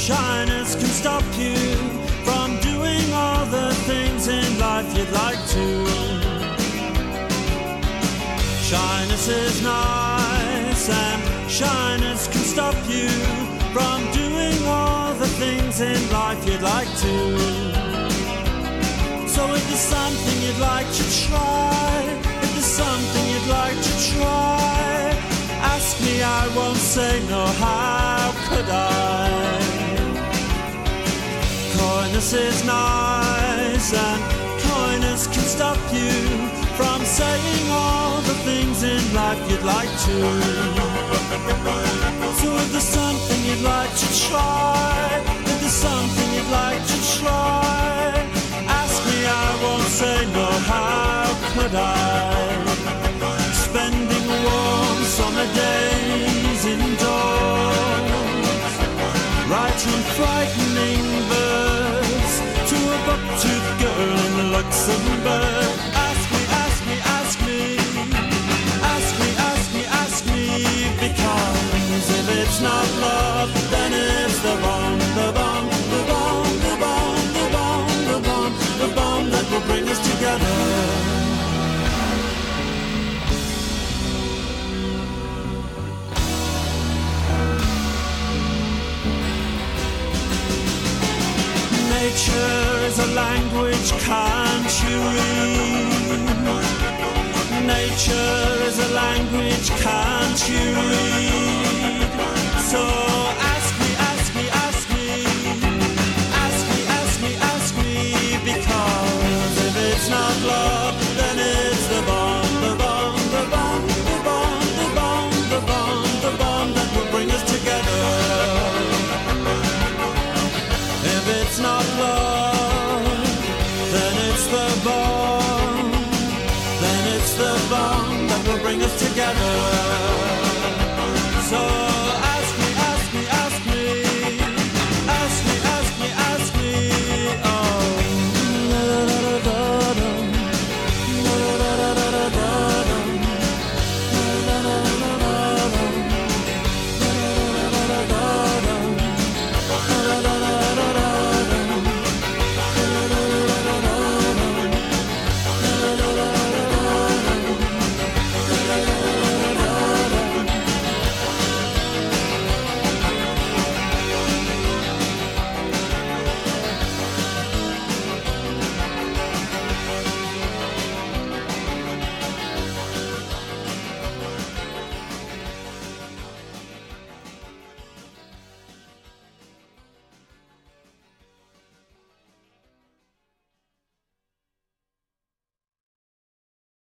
shyness can stop you from doing all the things in life you'd like to. Shyness is nice, and shyness can stop you from doing all the things in life you'd like to. So if there's something you'd like to try, if there's something you'd like to try, ask me, I won't say no, how could I? Coyness is nice, and coyness can stop you from saying all the things in life you'd like to. So if there's something you'd like to try, if there's something you'd like to try, ask me, I won't say no, how could I? Spending warm summer days indoors, writing frightening verse to a buck-toothed girl in Luxembourg. Ask me, ask me, ask me, ask me, ask me, ask me, because if it's not love, then it's the bomb, the bomb, the bomb, the bomb, the bomb, the bomb, the bomb that will bring us together. Nature is a language, can't you read? Nature is a language, can't you read? So ask me, ask me, ask me, ask me, ask me, ask me, because if it's not love, then it's the bomb, the bomb, the bomb, the bomb, the bomb, the bomb, the bomb that will bring us together. If it's not love, then it's the bomb, then it's the bomb that will bring us together.